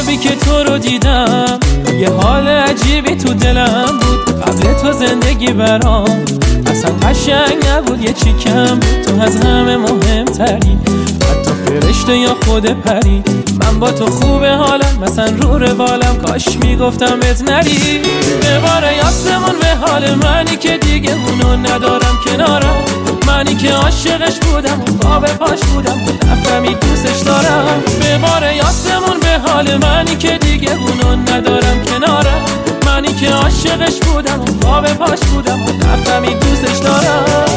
خوابی که تو رو دیدم یه حال عجیبی تو دلم بود. قبل تو زندگی برام اصلا قشنگ نبود، یه چی کم بود. تو از همه مهمتری، حتی فرشته یا خود پری. من با تو خوبه حالم، مثلا رو روالم، کاش میگفتم بهت نری. بباره یاسمون به حال منی که دیگه اونو ندارم کنارم. منی که عاشقش بودم و پا به پاش بودم و نفهمی دوستش دارم. بباره یاسمون به حال منی که دیگه اونو ندارم کنارم. منی که عاشقش بودم و پا به پاش بودم و نفهمی دوستش دارم.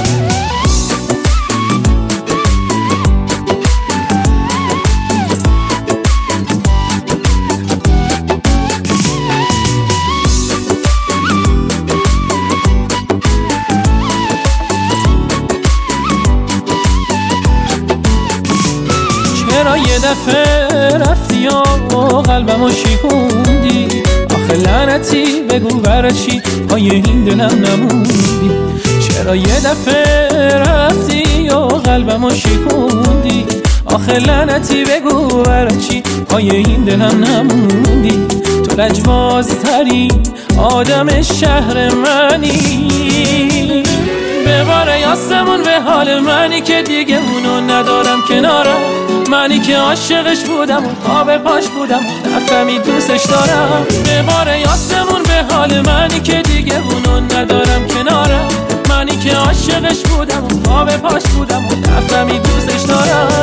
چرا یه دفعه رفتی و قلبمو شکوندی؟ آخه لعنتی بگو برای چی پای این دلم نموندی؟ چرا یه دفعه رفتی و قلبمو شکوندی؟ آخه لعنتی بگو برای چی پای این دلم نموندی؟ تو لجبازترین آدم شهر منی. بباره یاسمون به حال منی که دیگه اونو ندارم کنارم. منی که عاشقش بودم و پا به پاش بودم و نفهمی دوستش دارم. بباره یاسمون به حال منی که دیگه اونو ندارم کنارم. منی که عاشقش بودم و پا به پاش بودم و نفهمی دوستش دارم.